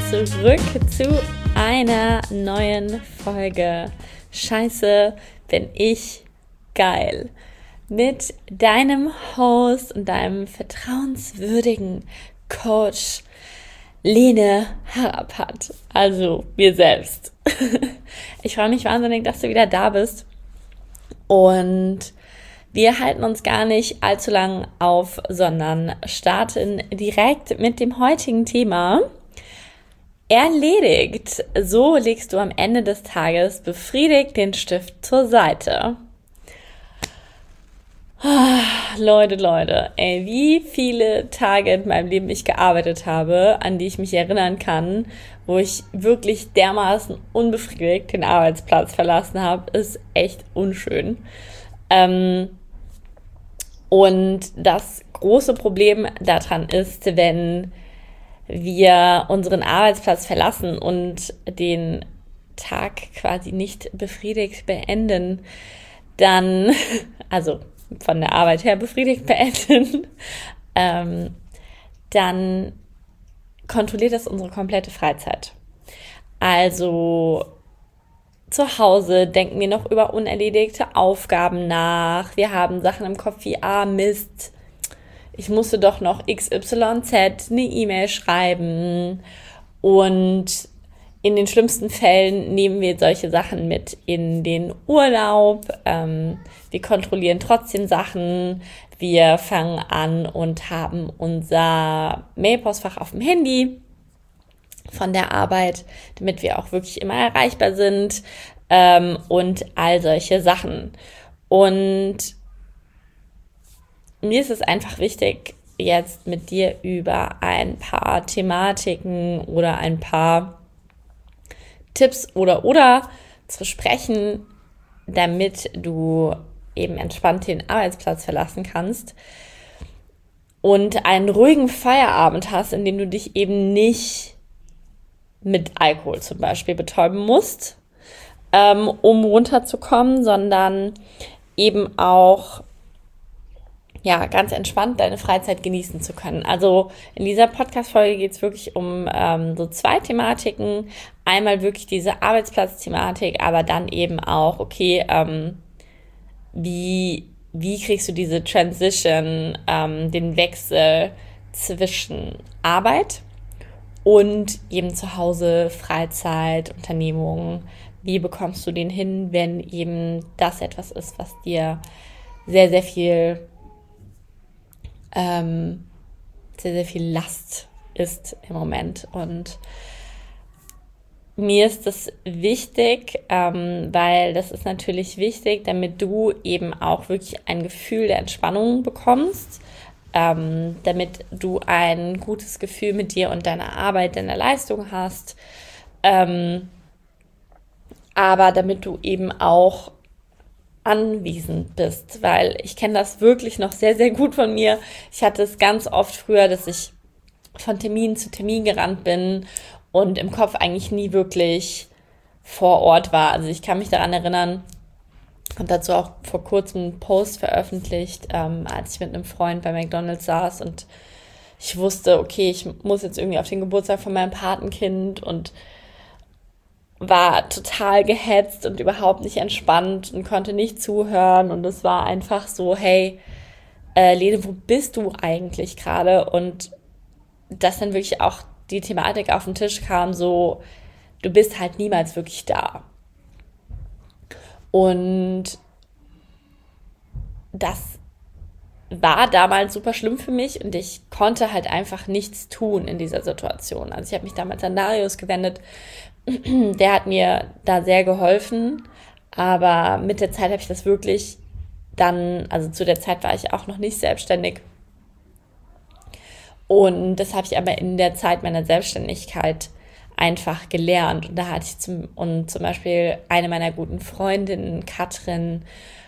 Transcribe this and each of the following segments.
zurück zu einer neuen Folge Scheiße, bin ich geil. Mit deinem Host und deinem vertrauenswürdigen Coach Lene Harapat, also mir selbst. Ich freue mich wahnsinnig, dass du wieder da bist und wir halten uns gar nicht allzu lang auf, sondern starten direkt mit dem heutigen Thema. Erledigt. So legst du am Ende des Tages befriedigt den Stift zur Seite. Leute, ey, wie viele Tage in meinem Leben ich gearbeitet habe, an die ich mich erinnern kann, wo ich wirklich dermaßen unbefriedigt den Arbeitsplatz verlassen habe, ist echt unschön. Und das große Problem daran ist, wenn wir unseren Arbeitsplatz verlassen und den Tag quasi nicht befriedigt beenden, dann, also von der Arbeit her befriedigt beenden, dann kontrolliert das unsere komplette Freizeit. Also zu Hause denken wir noch über unerledigte Aufgaben nach. Wir haben Sachen im Kopf wie, Mist, ich musste doch noch XYZ eine E-Mail schreiben. Und in den schlimmsten Fällen nehmen wir solche Sachen mit in den Urlaub. Wir kontrollieren trotzdem Sachen. Wir fangen an und haben unser Mailpostfach auf dem Handy von der Arbeit, damit wir auch wirklich immer erreichbar sind, und all solche Sachen. Und mir ist es einfach wichtig, jetzt mit dir über ein paar Thematiken oder ein paar Tipps oder zu sprechen, damit du eben entspannt den Arbeitsplatz verlassen kannst und einen ruhigen Feierabend hast, in dem du dich eben nicht mit Alkohol zum Beispiel betäuben musst, um runterzukommen, sondern eben auch ganz entspannt deine Freizeit genießen zu können. Also in dieser Podcast-Folge geht es wirklich um so zwei Thematiken. Einmal wirklich diese Arbeitsplatz-Thematik, aber dann eben auch, okay, wie kriegst du diese Transition, den Wechsel zwischen Arbeit und eben zu Hause, Freizeit, Unternehmungen. Wie bekommst du den hin, wenn eben das etwas ist, was dir sehr, sehr viel Last ist im Moment. Und mir ist das wichtig, weil das ist natürlich wichtig, damit du eben auch wirklich ein Gefühl der Entspannung bekommst, damit du ein gutes Gefühl mit dir und deiner Arbeit, deiner Leistung hast, aber damit du eben auch anwesend bist, weil ich kenne das wirklich noch sehr, sehr gut von mir. Ich hatte es ganz oft früher, dass ich von Termin zu Termin gerannt bin und im Kopf eigentlich nie wirklich vor Ort war. Also ich kann mich daran erinnern, habe dazu auch vor kurzem einen Post veröffentlicht, als ich mit einem Freund bei McDonald's saß und ich wusste, okay, ich muss jetzt irgendwie auf den Geburtstag von meinem Patenkind und war total gehetzt und überhaupt nicht entspannt und konnte nicht zuhören und es war einfach so, hey, Lene, wo bist du eigentlich gerade? Und dass dann wirklich auch die Thematik auf den Tisch kam, so, du bist halt niemals wirklich da. Und das war damals super schlimm für mich und ich konnte halt einfach nichts tun in dieser Situation. Also ich habe mich damals an Darius gewendet, der hat mir da sehr geholfen, aber mit der Zeit habe ich das wirklich dann, also zu der Zeit war ich auch noch nicht selbstständig und das habe ich aber in der Zeit meiner Selbstständigkeit einfach gelernt und da hatte ich zum Beispiel eine meiner guten Freundinnen, Katrin,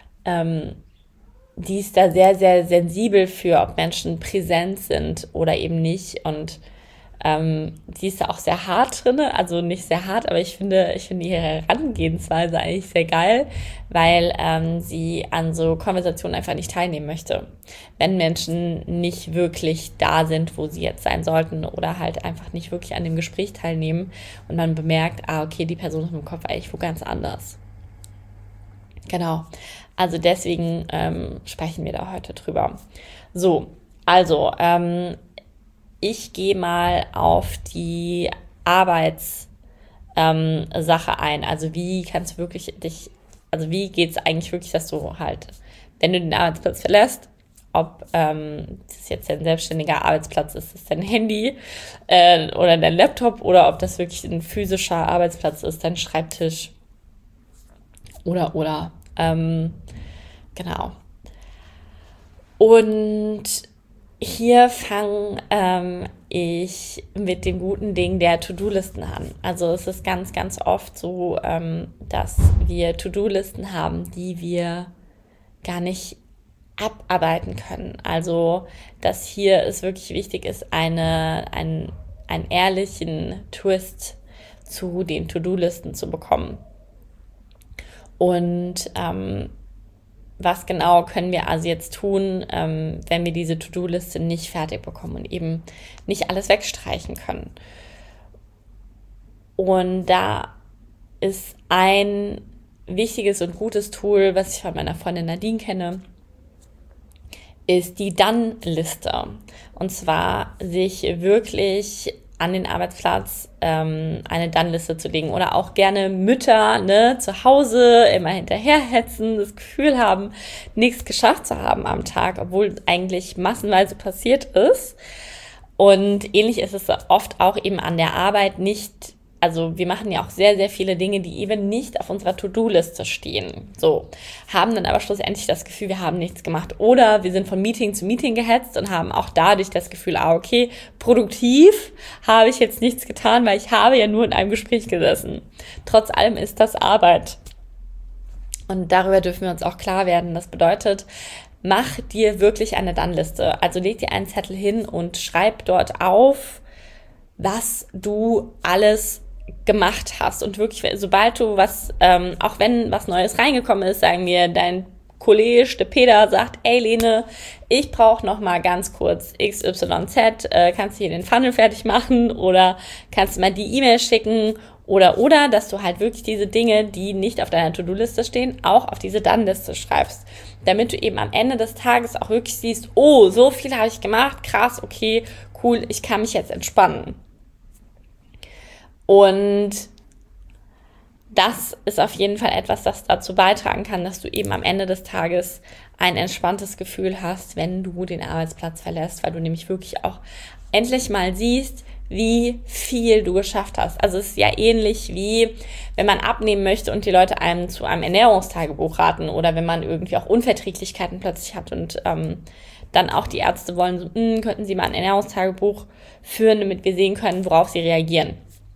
die ist da sehr, sehr sensibel für, ob Menschen präsent sind oder eben nicht und Die ist da auch sehr hart drin, also nicht sehr hart, aber ich finde ihre Herangehensweise eigentlich sehr geil, weil sie an so Konversationen einfach nicht teilnehmen möchte. Wenn Menschen nicht wirklich da sind, wo sie jetzt sein sollten oder halt einfach nicht wirklich an dem Gespräch teilnehmen und man bemerkt, okay, die Person ist im Kopf eigentlich wo ganz anders. Genau, also deswegen sprechen wir da heute drüber. So, also ich gehe mal auf die Arbeitssache ein. Also wie kannst du wirklich wie geht es eigentlich wirklich, dass du halt, wenn du den Arbeitsplatz verlässt, ob das jetzt ein selbstständiger Arbeitsplatz ist, ist dein Handy oder dein Laptop oder ob das wirklich ein physischer Arbeitsplatz ist, dein Schreibtisch oder. Genau. Und hier fange ich mit dem guten Ding der To-Do-Listen an. Also es ist ganz, ganz oft so, dass wir To-Do-Listen haben, die wir gar nicht abarbeiten können. Also dass hier es wirklich wichtig ist, einen ehrlichen Twist zu den To-Do-Listen zu bekommen. Und was genau können wir also jetzt tun, wenn wir diese To-Do-Liste nicht fertig bekommen und eben nicht alles wegstreichen können? Und da ist ein wichtiges und gutes Tool, was ich von meiner Freundin Nadine kenne, ist die Dann-Liste. Und zwar sich wirklich an den Arbeitsplatz eine Dann-Liste zu legen oder auch gerne Mütter zu Hause immer hinterherhetzen, das Gefühl haben, nichts geschafft zu haben am Tag, obwohl eigentlich massenweise passiert ist. Und ähnlich ist es oft auch eben an der Arbeit nicht. Also wir machen ja auch sehr, sehr viele Dinge, die eben nicht auf unserer To-Do-Liste stehen. So, haben dann aber schlussendlich das Gefühl, wir haben nichts gemacht. Oder wir sind von Meeting zu Meeting gehetzt und haben auch dadurch das Gefühl, okay, produktiv habe ich jetzt nichts getan, weil ich habe ja nur in einem Gespräch gesessen. Trotz allem ist das Arbeit. Und darüber dürfen wir uns auch klar werden. Das bedeutet, mach dir wirklich eine Dann-Liste. Also leg dir einen Zettel hin und schreib dort auf, was du alles gemacht hast. Und wirklich, sobald du auch wenn was Neues reingekommen ist, sagen wir, dein Kollege, der Peter, sagt, ey Lene, ich brauche noch mal ganz kurz XYZ, kannst du hier den Funnel fertig machen oder kannst du mal die E-Mail schicken oder, dass du halt wirklich diese Dinge, die nicht auf deiner To-Do-Liste stehen, auch auf diese Dann-Liste schreibst, damit du eben am Ende des Tages auch wirklich siehst, oh, so viel habe ich gemacht, krass, okay, cool, ich kann mich jetzt entspannen. Und das ist auf jeden Fall etwas, das dazu beitragen kann, dass du eben am Ende des Tages ein entspanntes Gefühl hast, wenn du den Arbeitsplatz verlässt, weil du nämlich wirklich auch endlich mal siehst, wie viel du geschafft hast. Also es ist ja ähnlich wie, wenn man abnehmen möchte und die Leute einem zu einem Ernährungstagebuch raten oder wenn man irgendwie auch Unverträglichkeiten plötzlich hat und dann auch die Ärzte wollen, so, könnten Sie mal ein Ernährungstagebuch führen, damit wir sehen können, worauf Sie reagieren.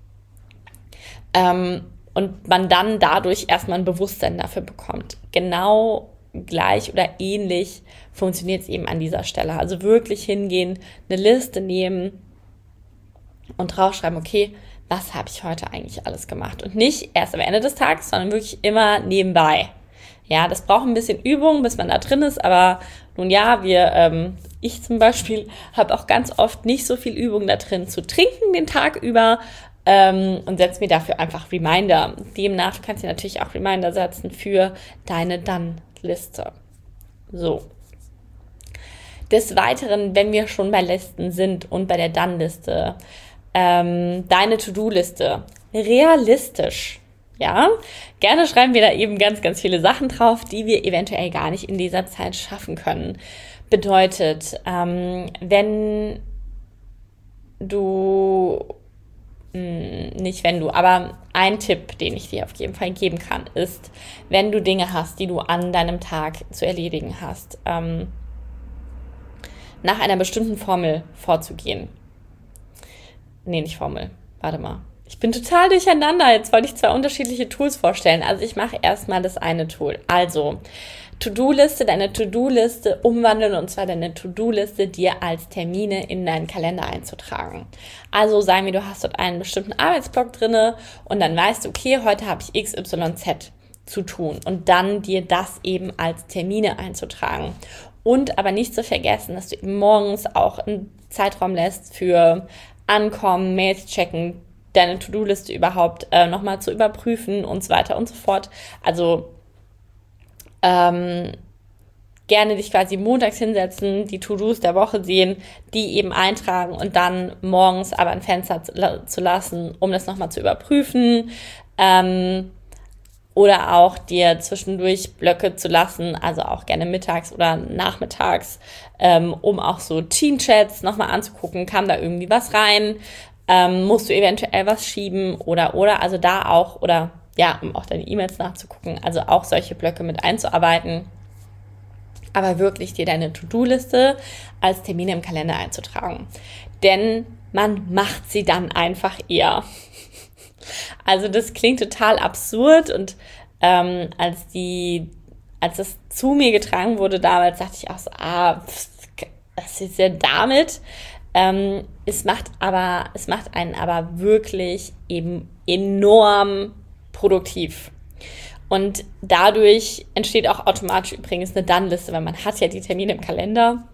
Und man dann dadurch erstmal ein Bewusstsein dafür bekommt. Genau gleich oder ähnlich funktioniert es eben an dieser Stelle. Also wirklich hingehen, eine Liste nehmen und draufschreiben, okay, was habe ich heute eigentlich alles gemacht? Und nicht erst am Ende des Tages, sondern wirklich immer nebenbei. Ja, das braucht ein bisschen Übung, bis man da drin ist, aber nun ja, ich zum Beispiel habe auch ganz oft nicht so viel Übung da drin zu trinken den Tag über, und setze mir dafür einfach Reminder. Demnach kannst du natürlich auch Reminder setzen für deine Dann-Liste. So. Des Weiteren, wenn wir schon bei Listen sind und bei der Dann-Liste, deine To-Do-Liste realistisch. Ja, gerne schreiben wir da eben ganz, ganz viele Sachen drauf, die wir eventuell gar nicht in dieser Zeit schaffen können. Bedeutet, aber ein Tipp, den ich dir auf jeden Fall geben kann, ist, wenn du Dinge hast, die du an deinem Tag zu erledigen hast, nach einer bestimmten Formel vorzugehen. Nee, nicht Formel. Warte mal. Ich bin total durcheinander. Jetzt wollte ich zwei unterschiedliche Tools vorstellen. Also ich mache erstmal das eine Tool. Also, To-Do-Liste, deine To-Do-Liste umwandeln, und zwar deine To-Do-Liste dir als Termine in deinen Kalender einzutragen. Also sagen wir, du hast dort einen bestimmten Arbeitsblock drinne und dann weißt du, okay, heute habe ich XYZ zu tun und dann dir das eben als Termine einzutragen. Und aber nicht zu vergessen, dass du eben morgens auch einen Zeitraum lässt für Ankommen, Mails checken, deine To-Do-Liste überhaupt nochmal zu überprüfen und so weiter und so fort. Also gerne dich quasi montags hinsetzen, die To-Dos der Woche sehen, die eben eintragen und dann morgens aber ein Fenster zu lassen, um das nochmal zu überprüfen. Oder auch dir zwischendurch Blöcke zu lassen, also auch gerne mittags oder nachmittags, um auch so Team-Chats nochmal anzugucken, kam da irgendwie was rein, musst du eventuell was schieben oder, also da auch, oder ja, um auch deine E-Mails nachzugucken, also auch solche Blöcke mit einzuarbeiten, aber wirklich dir deine To-Do-Liste als Termine im Kalender einzutragen. Denn man macht sie dann einfach eher. Also das klingt total absurd und als das zu mir getragen wurde damals, dachte ich auch so, was ist denn damit? Es macht einen aber wirklich eben enorm produktiv. Und dadurch entsteht auch automatisch übrigens eine Done-Liste, weil man hat ja die Termine im Kalender.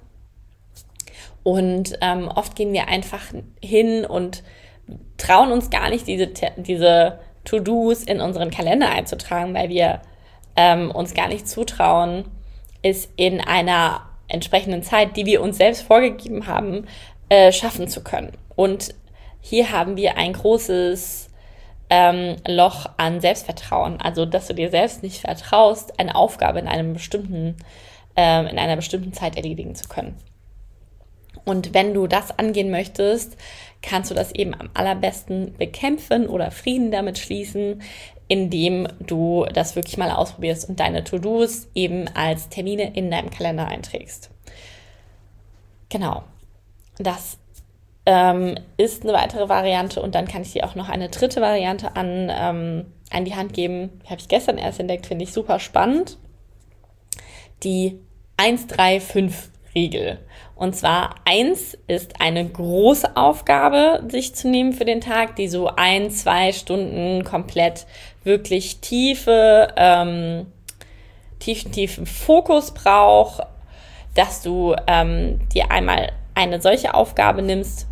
Und oft gehen wir einfach hin und trauen uns gar nicht, diese To-Dos in unseren Kalender einzutragen, weil wir uns gar nicht zutrauen, es in einer entsprechenden Zeit, die wir uns selbst vorgegeben haben, schaffen zu können. Und hier haben wir ein großes Loch an Selbstvertrauen, also dass du dir selbst nicht vertraust, eine Aufgabe in einer bestimmten Zeit erledigen zu können. Und wenn du das angehen möchtest, kannst du das eben am allerbesten bekämpfen oder Frieden damit schließen, indem du das wirklich mal ausprobierst und deine To-Dos eben als Termine in deinem Kalender einträgst. Genau, das ist eine weitere Variante und dann kann ich dir auch noch eine dritte Variante an die Hand geben. Die habe ich gestern erst entdeckt, finde ich super spannend. Die 1-3-5-Regel. Und zwar 1 ist eine große Aufgabe, sich zu nehmen für den Tag, die so 1-2 Stunden komplett wirklich tiefen Fokus braucht, dass du dir einmal eine solche Aufgabe nimmst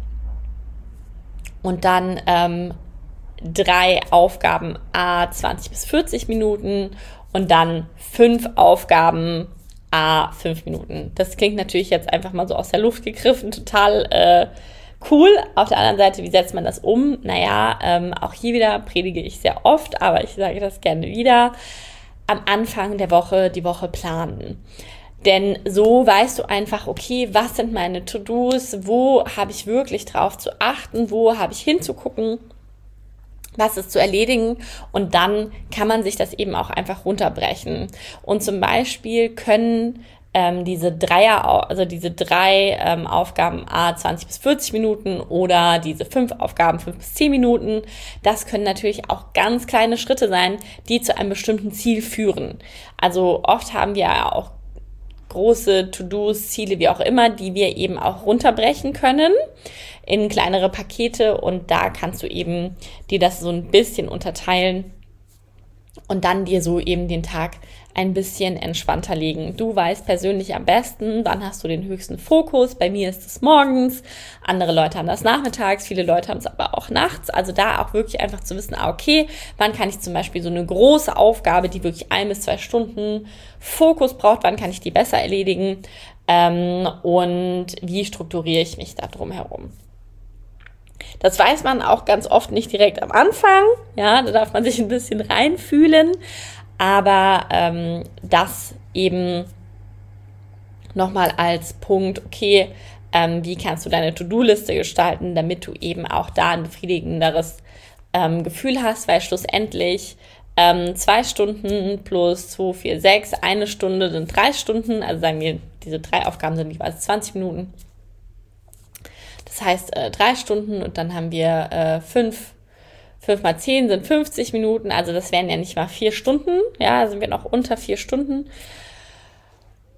und dann 3 Aufgaben 20 bis 40 Minuten und dann 5 Aufgaben 5 Minuten. Das klingt natürlich jetzt einfach mal so aus der Luft gegriffen, total cool. Auf der anderen Seite, wie setzt man das um? Naja, auch hier wieder predige ich sehr oft, aber ich sage das gerne wieder. Am Anfang der Woche die Woche planen. Denn so weißt du einfach, okay, was sind meine To-Dos, wo habe ich wirklich drauf zu achten, wo habe ich hinzugucken, was ist zu erledigen, und dann kann man sich das eben auch einfach runterbrechen. Und zum Beispiel können diese 3 Aufgaben 20 bis 40 Minuten oder diese 5 Aufgaben 5 bis 10 Minuten, das können natürlich auch ganz kleine Schritte sein, die zu einem bestimmten Ziel führen. Also oft haben wir ja auch große To-Dos, Ziele, wie auch immer, die wir eben auch runterbrechen können in kleinere Pakete, und da kannst du eben dir das so ein bisschen unterteilen und dann dir so eben den Tag ein bisschen entspannter legen. Du weißt persönlich am besten, wann hast du den höchsten Fokus. Bei mir ist es morgens, andere Leute haben das nachmittags, viele Leute haben es aber auch nachts. Also da auch wirklich einfach zu wissen, okay, wann kann ich zum Beispiel so eine große Aufgabe, die wirklich 1 bis 2 Stunden Fokus braucht, wann kann ich die besser erledigen und wie strukturiere ich mich da drum herum. Das weiß man auch ganz oft nicht direkt am Anfang, ja, da darf man sich ein bisschen reinfühlen, aber das eben nochmal als Punkt, okay, wie kannst du deine To-Do-Liste gestalten, damit du eben auch da ein befriedigenderes Gefühl hast, weil schlussendlich 2 Stunden plus 2, 4, 6, 1 Stunde sind 3 Stunden, also sagen wir, diese 3 Aufgaben sind jeweils 20 Minuten. Das heißt 3 Stunden und dann haben wir 5 mal 10 sind 50 Minuten, also das wären ja nicht mal 4 Stunden, ja, sind wir noch unter 4 Stunden.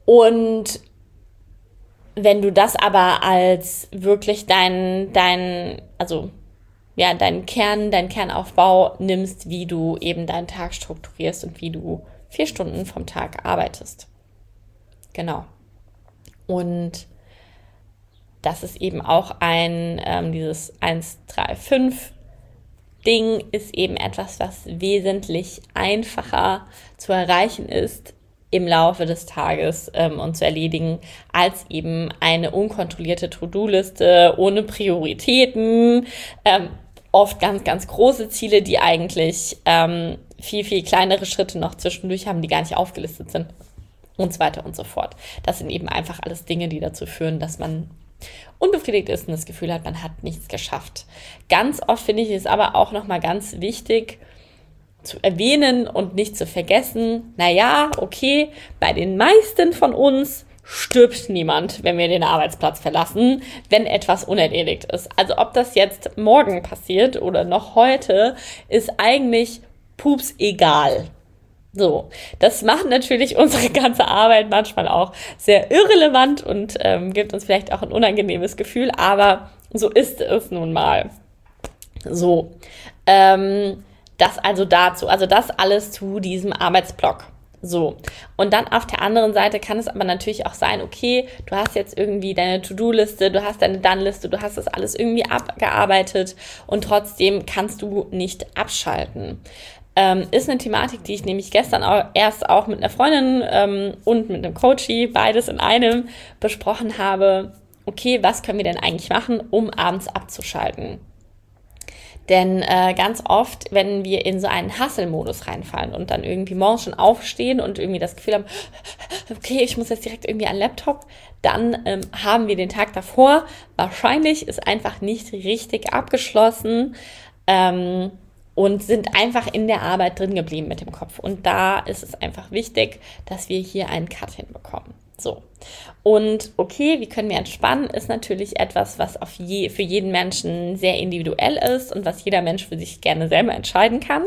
Und wenn du das aber als wirklich deinen Kernaufbau nimmst, wie du eben deinen Tag strukturierst und wie du 4 Stunden vom Tag arbeitest. Genau. Und das ist eben auch dieses 1-3-5 Ding ist eben etwas, was wesentlich einfacher zu erreichen ist im Laufe des Tages und zu erledigen, als eben eine unkontrollierte To-Do-Liste ohne Prioritäten, oft ganz, ganz große Ziele, die eigentlich viel, viel kleinere Schritte noch zwischendurch haben, die gar nicht aufgelistet sind und so weiter und so fort. Das sind eben einfach alles Dinge, die dazu führen, dass man unbefriedigt ist und das Gefühl hat, man hat nichts geschafft. Ganz oft finde ich es aber auch nochmal ganz wichtig zu erwähnen und nicht zu vergessen, okay, bei den meisten von uns stirbt niemand, wenn wir den Arbeitsplatz verlassen, wenn etwas unerledigt ist. Also ob das jetzt morgen passiert oder noch heute, ist eigentlich pups egal. So, das macht natürlich unsere ganze Arbeit manchmal auch sehr irrelevant und gibt uns vielleicht auch ein unangenehmes Gefühl, aber so ist es nun mal. So, das also dazu, also das alles zu diesem Arbeitsblock. So, und dann auf der anderen Seite kann es aber natürlich auch sein, okay, du hast jetzt irgendwie deine To-Do-Liste, du hast deine Done-Liste, du hast das alles irgendwie abgearbeitet und trotzdem kannst du nicht abschalten. Ist eine Thematik, die ich nämlich gestern erst auch mit einer Freundin und mit einem Coachie, beides in einem, besprochen habe. Okay, was können wir denn eigentlich machen, um abends abzuschalten? Denn ganz oft, wenn wir in so einen Hustle-Modus reinfallen und dann irgendwie morgens schon aufstehen und irgendwie das Gefühl haben, okay, ich muss jetzt direkt irgendwie an den Laptop, dann haben wir den Tag davor wahrscheinlich ist einfach nicht richtig abgeschlossen, und sind einfach in der Arbeit drin geblieben mit dem Kopf. Und da ist es einfach wichtig, dass wir hier einen Cut hinbekommen. So. Und okay, wie können wir entspannen, ist natürlich etwas, was für jeden Menschen sehr individuell ist und was jeder Mensch für sich gerne selber entscheiden kann.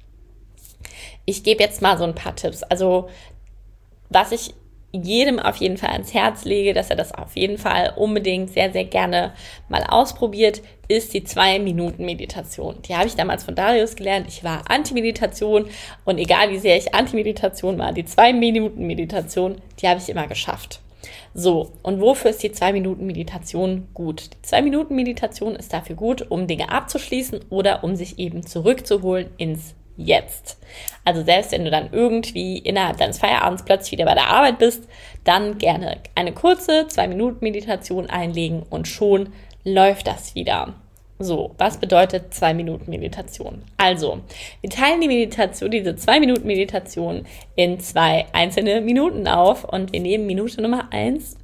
Ich gebe jetzt mal so ein paar Tipps. Also, was ich jedem auf jeden Fall ans Herz lege, dass er das auf jeden Fall unbedingt sehr, sehr gerne mal ausprobiert, ist die 2-Minuten-Meditation. Die habe ich damals von Darius gelernt. Ich war Anti-Meditation und egal wie sehr ich Anti-Meditation war, die 2-Minuten-Meditation, die habe ich immer geschafft. So, und wofür ist die 2-Minuten-Meditation gut? Die 2-Minuten-Meditation ist dafür gut, um Dinge abzuschließen oder um sich eben zurückzuholen ins Jetzt. Also selbst wenn du dann irgendwie innerhalb deines Feierabends plötzlich wieder bei der Arbeit bist, dann gerne eine kurze 2-Minuten-Meditation einlegen und schon läuft das wieder. So, was bedeutet 2-Minuten-Meditation? Also, wir teilen diese 2-Minuten-Meditation in 2 einzelne Minuten auf und wir nehmen Minute Nummer 1.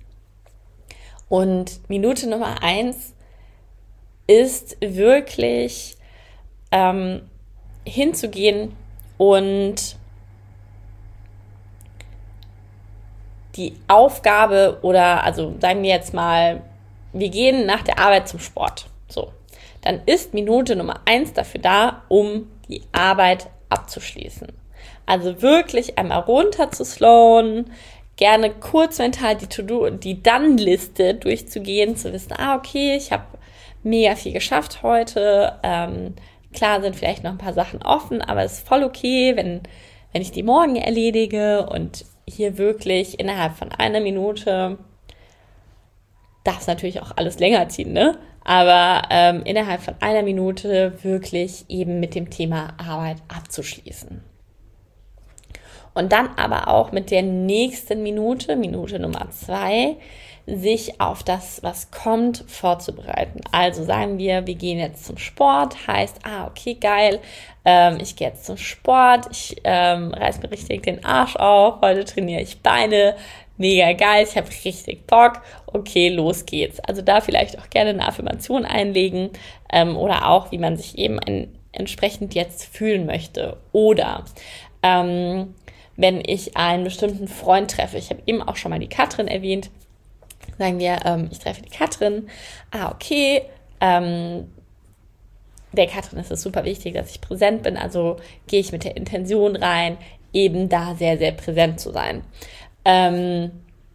Und Minute Nummer 1 ist wirklich hinzugehen und die Aufgabe also sagen wir jetzt mal, wir gehen nach der Arbeit zum Sport. So, dann ist Minute Nummer 1 dafür da, um die Arbeit abzuschließen. Also wirklich einmal runter zu slowen, gerne kurz mental die Dann-Liste durchzugehen, zu wissen, okay, ich habe mega viel geschafft heute, klar sind vielleicht noch ein paar Sachen offen, aber es ist voll okay, wenn ich die morgen erledige und hier wirklich innerhalb von 1 Minute, darf es natürlich auch alles länger ziehen, ne? Aber innerhalb von 1 Minute wirklich eben mit dem Thema Arbeit abzuschließen. Und dann aber auch mit der nächsten Minute Nummer 2, sich auf das, was kommt, vorzubereiten. Also sagen wir gehen jetzt zum Sport, heißt, okay, geil, ich gehe jetzt zum Sport, ich reiß mir richtig den Arsch auf, heute trainiere ich Beine, mega geil, ich habe richtig Bock, okay, los geht's. Also da vielleicht auch gerne eine Affirmation einlegen oder auch, wie man sich eben entsprechend jetzt fühlen möchte. Oder wenn ich einen bestimmten Freund treffe, ich habe eben auch schon mal die Katrin erwähnt, sagen wir, ich treffe die Katrin, okay, der Katrin ist es super wichtig, dass ich präsent bin, also gehe ich mit der Intention rein, eben da sehr, sehr präsent zu sein.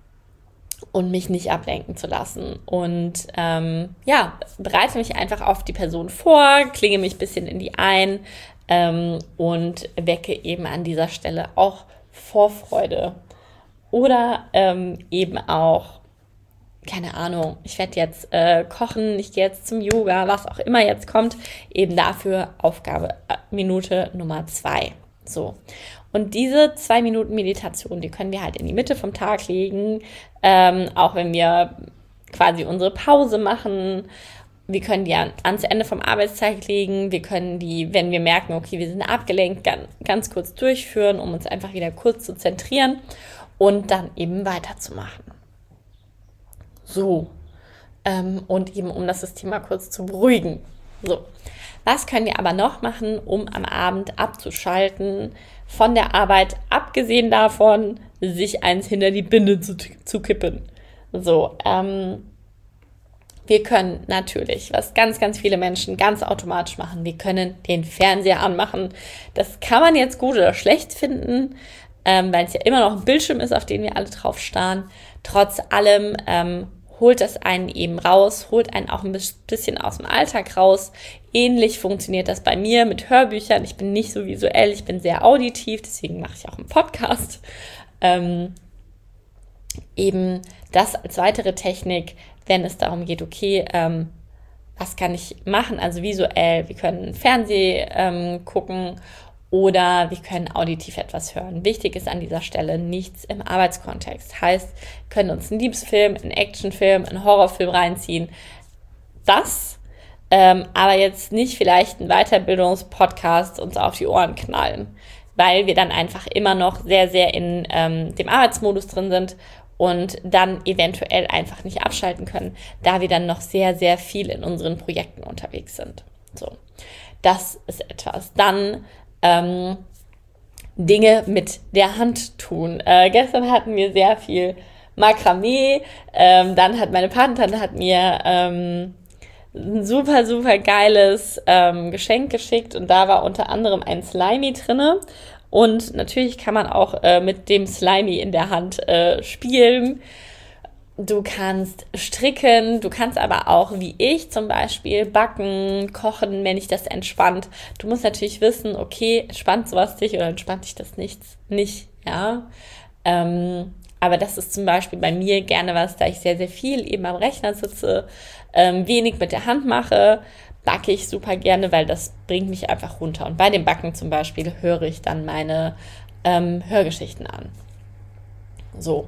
und mich nicht ablenken zu lassen. Und bereite mich einfach auf die Person vor, klinge mich ein bisschen in die ein und wecke eben an dieser Stelle auch Vorfreude. Oder eben auch, keine Ahnung, ich werde jetzt kochen, ich gehe jetzt zum Yoga, was auch immer jetzt kommt, eben dafür Aufgabe Minute Nummer 2. So. Und diese 2 Minuten Meditation, die können wir halt in die Mitte vom Tag legen, auch wenn wir quasi unsere Pause machen. Wir können die ans Ende vom Arbeitstag legen. Wir können die, wenn wir merken, okay, wir sind abgelenkt, ganz kurz durchführen, um uns einfach wieder kurz zu zentrieren und dann eben weiterzumachen. So. Und eben, um das System mal kurz zu beruhigen. So. Was können wir aber noch machen, um am Abend abzuschalten von der Arbeit, abgesehen davon, sich eins hinter die Binde zu kippen? So, wir können natürlich, was ganz, ganz viele Menschen ganz automatisch machen, wir können den Fernseher anmachen. Das kann man jetzt gut oder schlecht finden, weil es ja immer noch ein Bildschirm ist, auf den wir alle drauf starren. Trotz allem holt das einen eben raus, holt einen auch ein bisschen aus dem Alltag raus. Ähnlich funktioniert das bei mir mit Hörbüchern. Ich bin nicht so visuell, ich bin sehr auditiv, deswegen mache ich auch einen Podcast. Eben das als weitere Technik, wenn es darum geht, okay, was kann ich machen? Also visuell, wir können Fernsehen gucken oder wir können auditiv etwas hören. Wichtig ist an dieser Stelle nichts im Arbeitskontext. Heißt, wir können uns einen Liebesfilm, einen Actionfilm, einen Horrorfilm reinziehen. Das, aber jetzt nicht vielleicht einen Weiterbildungspodcast uns auf die Ohren knallen, weil wir dann einfach immer noch sehr, sehr in dem Arbeitsmodus drin sind und dann eventuell einfach nicht abschalten können, da wir dann noch sehr, sehr viel in unseren Projekten unterwegs sind. So, das ist etwas. Dann Dinge mit der Hand tun. Gestern hatten wir sehr viel Makramee. Dann hat meine Patentante mir ein super, super geiles Geschenk geschickt und da war unter anderem ein Slimy drinne. Und natürlich kann man auch mit dem Slimy in der Hand spielen. Du kannst stricken, du kannst aber auch, wie ich zum Beispiel, backen, kochen, wenn dich das entspannt. Du musst natürlich wissen, okay, entspannt sowas dich oder entspannt dich das nicht, ja. Aber das ist zum Beispiel bei mir gerne was, da ich sehr, sehr viel eben am Rechner sitze, wenig mit der Hand mache, backe ich super gerne, weil das bringt mich einfach runter. Und bei dem Backen zum Beispiel höre ich dann meine Hörgeschichten an. So.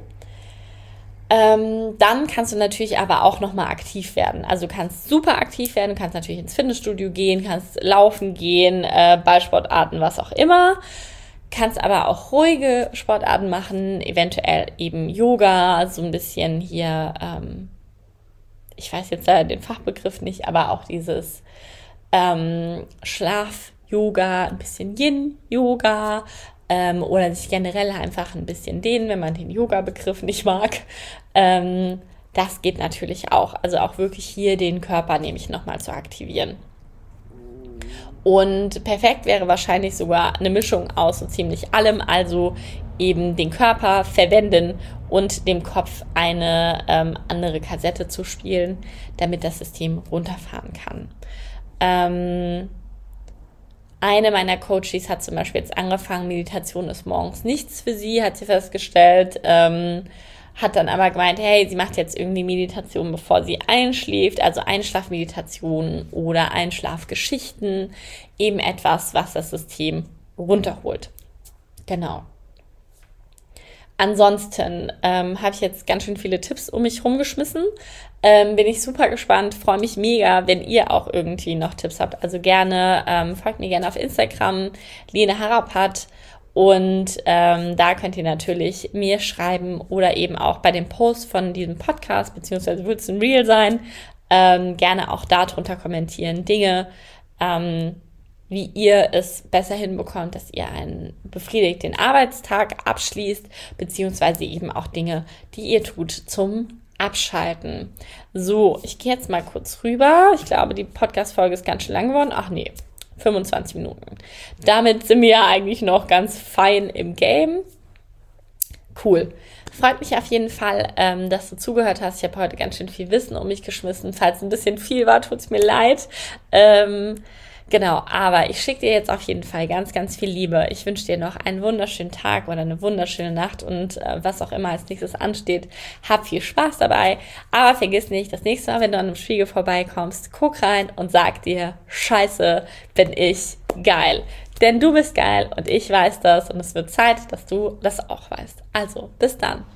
Dann kannst du natürlich aber auch nochmal aktiv werden. Also du kannst super aktiv werden, du kannst natürlich ins Fitnessstudio gehen, kannst laufen gehen, Ballsportarten, was auch immer. Kannst aber auch ruhige Sportarten machen, eventuell eben Yoga, so ein bisschen hier, ich weiß jetzt den Fachbegriff nicht, aber auch dieses Schlaf-Yoga, ein bisschen Yin-Yoga, oder sich generell einfach ein bisschen dehnen, wenn man den Yoga-Begriff nicht mag. Das geht natürlich auch. Also auch wirklich hier den Körper nämlich nochmal zu aktivieren. Und perfekt wäre wahrscheinlich sogar eine Mischung aus so ziemlich allem. Also eben den Körper verwenden und dem Kopf eine andere Kassette zu spielen, damit das System runterfahren kann. Eine meiner Coaches hat zum Beispiel jetzt angefangen, Meditation ist morgens nichts für sie, hat sie festgestellt, hat dann aber gemeint, hey, sie macht jetzt irgendwie Meditation, bevor sie einschläft, also Einschlafmeditation oder Einschlafgeschichten, eben etwas, was das System runterholt. Genau. Ansonsten habe ich jetzt ganz schön viele Tipps um mich rumgeschmissen. Bin ich super gespannt, freue mich mega, wenn ihr auch irgendwie noch Tipps habt. Also gerne, folgt mir gerne auf Instagram, Lene Harapat. Und da könnt ihr natürlich mir schreiben oder eben auch bei dem Post von diesem Podcast, beziehungsweise wird es ein Reel sein, gerne auch darunter kommentieren. Dinge, wie ihr es besser hinbekommt, dass ihr einen befriedigten Arbeitstag abschließt, beziehungsweise eben auch Dinge, die ihr tut zum Abschalten. So, ich gehe jetzt mal kurz rüber. Ich glaube, die Podcast-Folge ist ganz schön lang geworden. Ach nee, 25 Minuten. Damit sind wir ja eigentlich noch ganz fein im Game. Cool. Freut mich auf jeden Fall, dass du zugehört hast. Ich habe heute ganz schön viel Wissen um mich geschmissen. Falls ein bisschen viel war, tut's mir leid. Genau, aber ich schicke dir jetzt auf jeden Fall ganz, ganz viel Liebe. Ich wünsche dir noch einen wunderschönen Tag oder eine wunderschöne Nacht und was auch immer als nächstes ansteht. Hab viel Spaß dabei, aber vergiss nicht, das nächste Mal, wenn du an einem Spiegel vorbeikommst, guck rein und sag dir, Scheiße, bin ich geil. Denn du bist geil und ich weiß das und es wird Zeit, dass du das auch weißt. Also, bis dann.